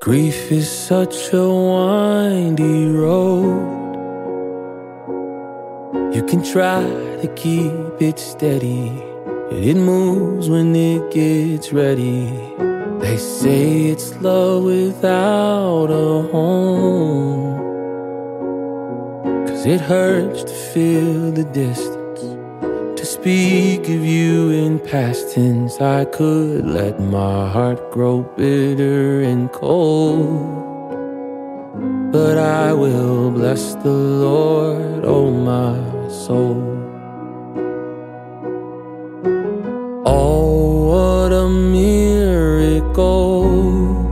Grief is such a windy road. You can try to keep it steady, but it moves when it gets ready. They say it's love without a home, 'cause it hurts to feel the distance, to speak of you in past tense. I could let my heart grow bitter and cold, but I will bless the Lord, oh my soul. Oh, what a miracle,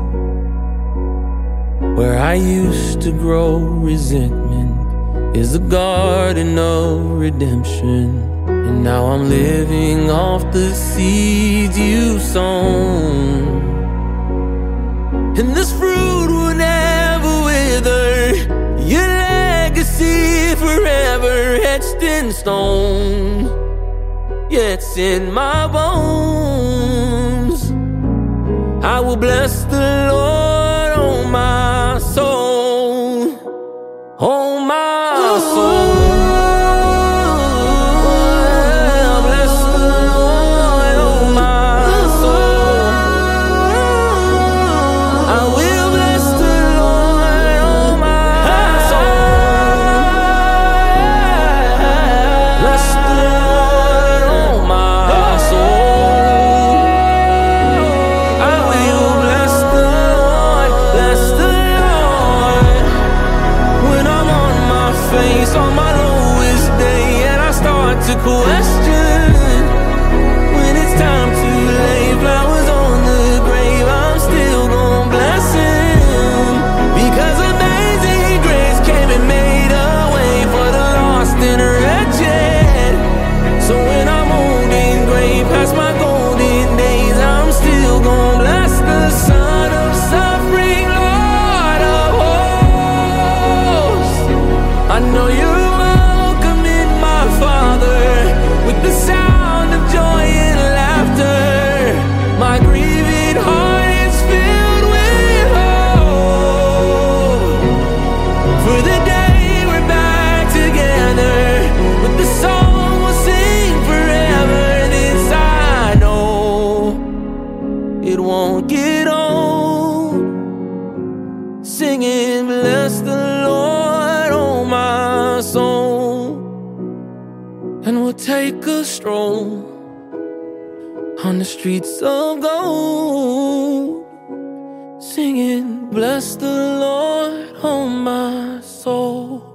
where I used to grow resentment is the garden of redemption. And now I'm living off the seeds you've sown, and this fruit will never wither, your legacy forever etched in stone. Yeah, it's in my bones. I will bless the Lord, oh my soul, oh my soul. On my lowest day, and I start to question when it's time to lay flowers on the grave. I'm still gonna bless him, because amazing grace came and made a way for the lost and wretched. So when I'm old and gray, past my golden days, I'm still gonna bless the Son of suffering, Lord of hosts. I know you're welcome in my Father, with the sound of joy and laughter. My grieving heart is filled with hope for the day we're back together, with the song we'll sing forever. This I know, it won't get old, singing bless the Lord, oh my soul. And we'll take a stroll on the streets of gold, singing bless the Lord, oh my soul.